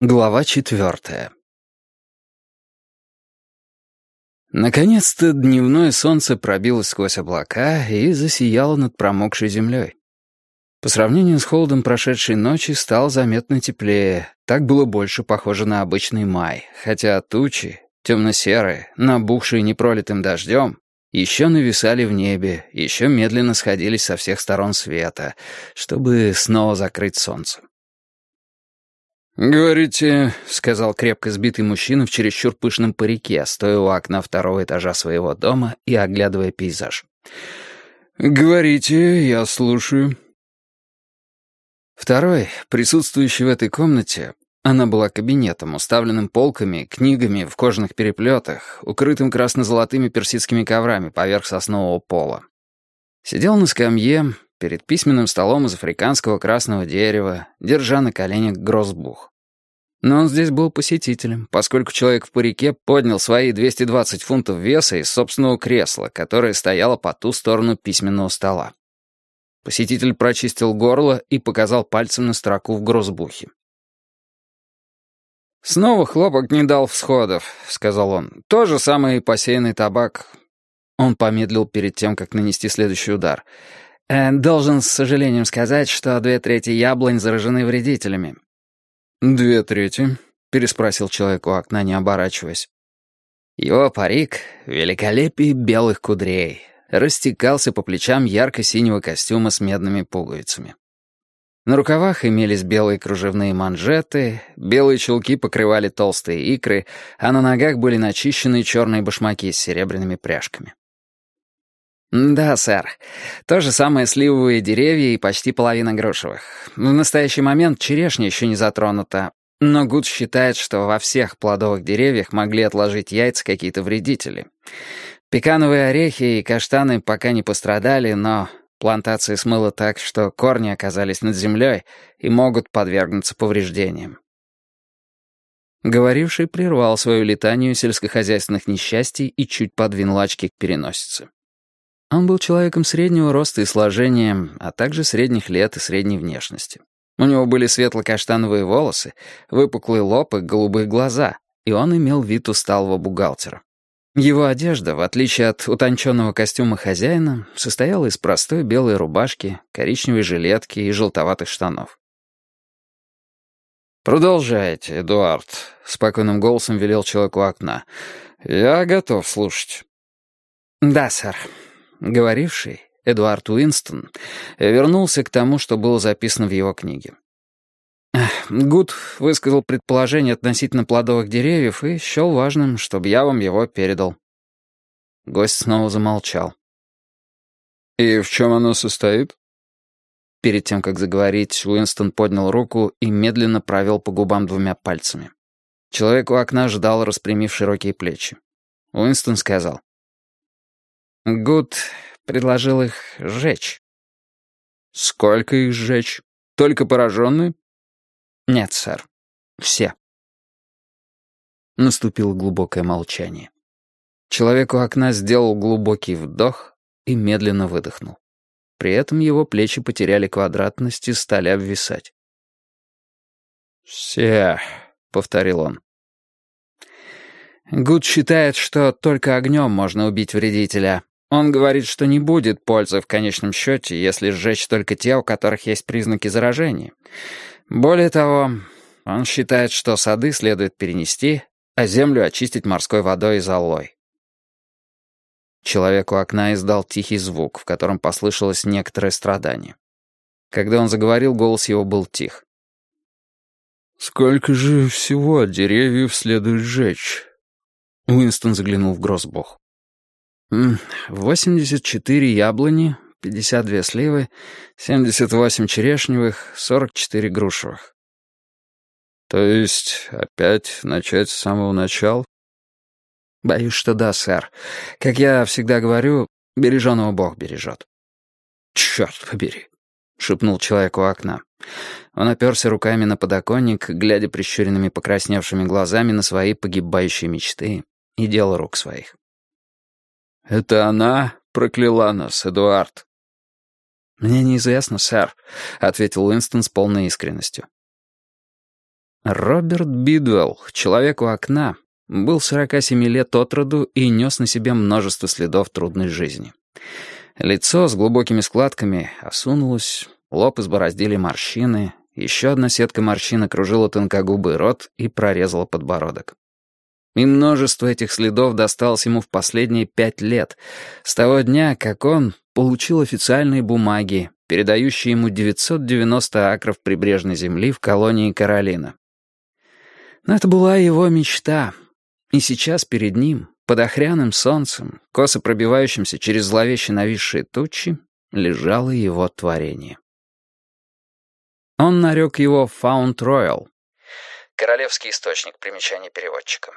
Глава 4. Наконец-то дневное солнце пробилось сквозь облака и засияло над промокшей землей. По сравнению с холодом прошедшей ночи стало заметно теплее, так было больше похоже на обычный май, хотя тучи, темно-серые, набухшие непролитым дождем, еще нависали в небе, еще медленно сходились со всех сторон света, чтобы снова закрыть солнце. «Говорите», — сказал крепко сбитый мужчина в чересчур пышном парике, стоя у окна второго этажа своего дома и оглядывая пейзаж. «Говорите, я слушаю». Второй, присутствующий в этой комнате, она была кабинетом, уставленным полками, книгами в кожаных переплетах, укрытым красно-золотыми персидскими коврами поверх соснового пола. Сидел на скамье перед письменным столом из африканского красного дерева, держа на коленях гроссбух. Но он здесь был посетителем, поскольку человек в парике поднял свои 220 фунтов веса из собственного кресла, которое стояло по ту сторону письменного стола. Посетитель прочистил горло и показал пальцем на строку в гроссбухе. «Снова хлопок не дал всходов», — сказал он. «То же самое и посеянный табак». Он помедлил перед тем, как нанести следующий удар. «Должен с сожалением сказать, что 2/3 яблонь заражены вредителями». 2/3?» — переспросил человек у окна, не оборачиваясь. Его парик, великолепие белых кудрей, растекался по плечам ярко-синего костюма с медными пуговицами. На рукавах имелись белые кружевные манжеты, белые чулки покрывали толстые икры, а на ногах были начищенные черные башмаки с серебряными пряжками. «Да, сэр. То же самое сливовые деревья и почти половина грушевых. В настоящий момент черешня еще не затронута, но Гуд считает, что во всех плодовых деревьях могли отложить яйца какие-то вредители. Пекановые орехи и каштаны пока не пострадали, но плантации смыло так, что корни оказались над землей и могут подвергнуться повреждениям». Говоривший прервал свою летанию сельскохозяйственных несчастий и чуть подвинул очки к переносице. Он был человеком среднего роста и сложения, а также средних лет и средней внешности. У него были светло-каштановые волосы, выпуклый лоб и голубые глаза, и он имел вид усталого бухгалтера. Его одежда, в отличие от утонченного костюма хозяина, состояла из простой белой рубашки, коричневой жилетки и желтоватых штанов. «Продолжайте, Эдуард», — спокойным голосом велел человек у окна. «Я готов слушать». «Да, сэр». Говоривший, Эдуард Уинстон, вернулся к тому, что было записано в его книге. Гуд высказал предположение относительно плодовых деревьев и счел важным, чтобы я вам его передал. Гость снова замолчал. «И в чем оно состоит?» Перед тем, как заговорить, Уинстон поднял руку и медленно провел по губам 2 пальцами. Человек у окна ждал, распрямив широкие плечи. Уинстон сказал: Гуд предложил их сжечь. «Сколько их сжечь? Только пораженные?» «Нет, сэр. Все». Наступило глубокое молчание. Человек у окна сделал глубокий вдох и медленно выдохнул. При этом его плечи потеряли квадратность и стали обвисать. «Все», — повторил он. Гуд считает, что только огнем можно убить вредителя. Он говорит, что не будет пользы в конечном счете, если сжечь только те, у которых есть признаки заражения. Более того, он считает, что сады следует перенести, а землю очистить морской водой и золой. Человек у окна издал тихий звук, в котором послышалось некоторое страдание. Когда он заговорил, голос его был тих. «Сколько же всего деревьев следует сжечь?» Уинстон заглянул в гроссбух. 84 яблони, 52 сливы, 78 черешневых, 44 грушевых. То есть опять начать с самого начала? Боюсь, что да, сэр. Как я всегда говорю, береженого Бог бережет. «Черт побери», — шепнул человек у окна. Он оперся руками на подоконник, глядя прищуренными покрасневшими глазами на свои погибающие мечты и дело рук своих. «Это она прокляла нас, Эдуард?» «Мне неизвестно, сэр», — ответил Уинстон с полной искренностью. Роберт Бидуэлл, человек у окна, был 47 лет от роду и нес на себе множество следов трудной жизни. Лицо с глубокими складками осунулось, лоб избороздили морщины, еще одна сетка морщин окружила тонкогубый рот и прорезала подбородок. И множество этих следов досталось ему в последние 5 лет, с того дня, как он получил официальные бумаги, передающие ему 990 акров прибрежной земли в колонии Каролина. Но это была его мечта, и сейчас перед ним, под охряным солнцем, косо пробивающимся через зловеще нависшие тучи, лежало его творение. Он нарек его Fount Royal. Королевский источник, примечание переводчика.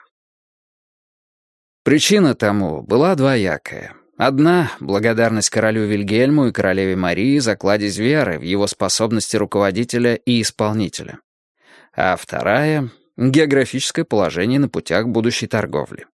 Причина тому была двоякая. Одна — благодарность королю Вильгельму и королеве Марии за кладезь веры в его способности руководителя и исполнителя. А вторая — географическое положение на путях будущей торговли.